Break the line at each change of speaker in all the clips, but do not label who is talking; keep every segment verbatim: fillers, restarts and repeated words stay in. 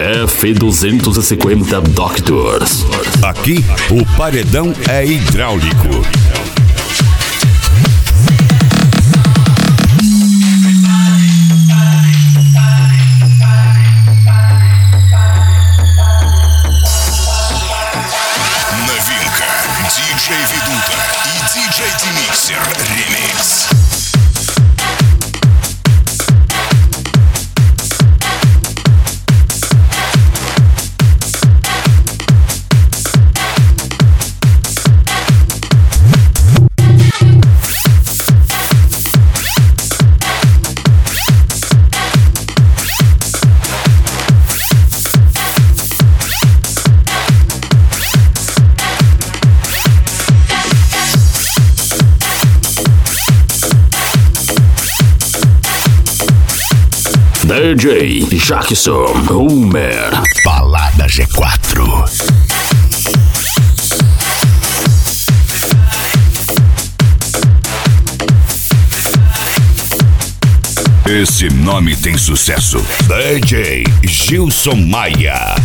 F duzentos e cinquenta Doctors.
Aqui, o paredão é hidráulico.
Новинка. диджей Ведута и диджей Демиксер Ремикс.
D J Jackson Homer.
Balada G quatro. Esse nome tem sucesso. D J Gilson Maia.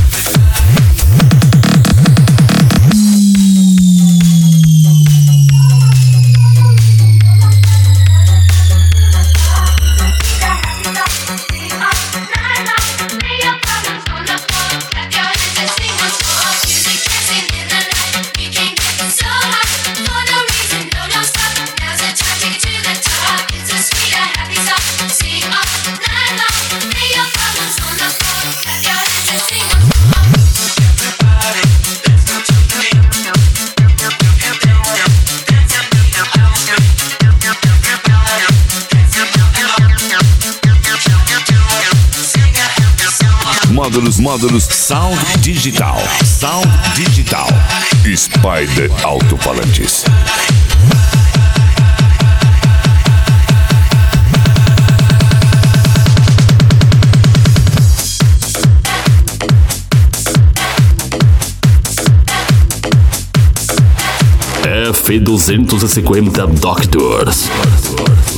Módulos, módulos, Sound Digital, Sound Digital, Spider Altofalantes.
F duzentos e cinquenta Doctors.